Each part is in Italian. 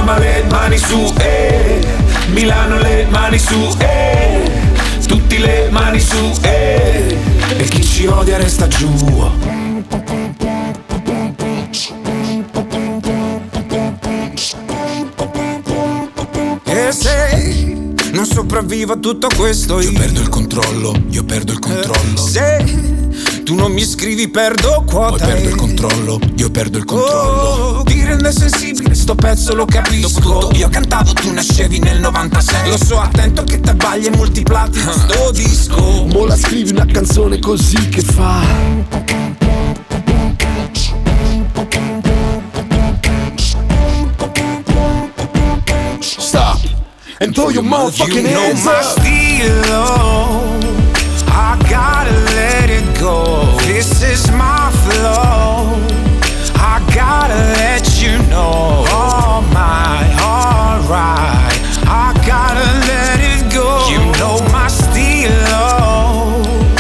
Roma le mani su, Milano le mani su, tutti le mani su, e chi ci odia resta giù. E se non sopravvivo a tutto questo, io perdo il controllo, io perdo il controllo. Se tu non mi scrivi perdo quota, poi perdo il controllo, io perdo il controllo. Ti rende sensibile, sto pezzo lo capisco. Io cantavo, tu nascevi nel 96. Lo so, attento che te bagli e multiplatino sto disco. Mo la scrivi una canzone così che fa stop and throw your motherfucking hands up. Stilo, I gotta let it go. This is my flow. I gotta let you know. All my, alright. I gotta let it go. You know my stilo.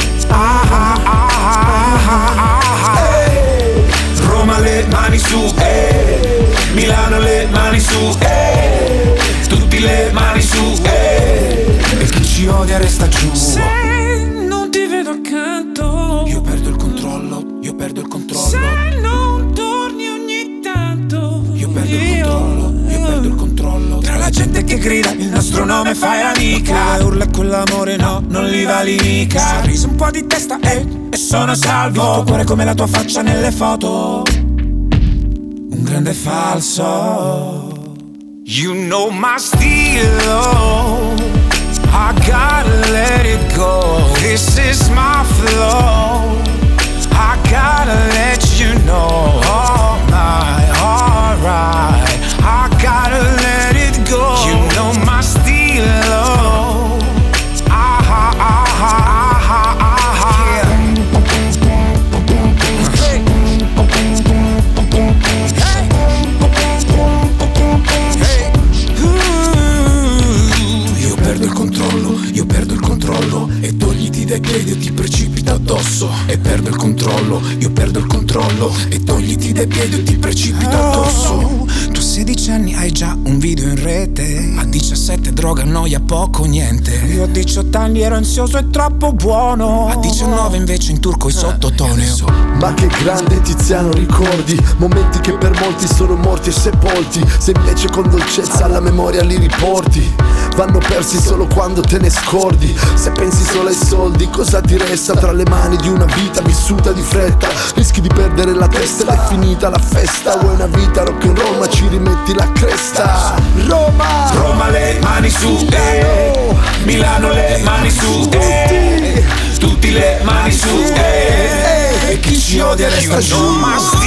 Roma le mani su, Milano le mani su, tutti le mani su, e chi ci odia resta giù. Se non ti vedo accanto, io perdo il controllo, io perdo il controllo. Se non torni ogni tanto, io perdo il controllo, io perdo il controllo. Tra la gente che grida il nostro nome fai amica, urla e quell'amore no, non li vali mica. Sorriso un po' di testa e sono salvo. Il tuo cuore come la tua faccia nelle foto, un grande falso. You know my stilo, I gotta let it go. This is my flow, I gotta let you know. All my, alright, I gotta let it go. You know my stilo, io perdo il controllo e togliti dai piedi e ti precipita addosso. E perdo il controllo, io perdo il controllo e togliti dai piedi e ti precipita addosso. Tu a 16 anni hai già un video in rete, a 17 droga, noia, poco, niente. Io a 18 anni ero ansioso e troppo buono, a 19 invece in turco i sottotoni. Ma che grande Tiziano ricordi, momenti che per molti sono morti e sepolti. Se invece con dolcezza alla memoria li riporti, vanno persi solo quando te ne scordi. Se pensi solo ai soldi, cosa ti resta tra le mani di una vita vissuta di fretta? Rischi di perdere la testa ed è finita la festa. Vuoi una vita rock and roll ma ci rimetti la cresta. Roma, Roma le mani su, Milano le mani su, tutti le mani su, e chi ci odia resta giù.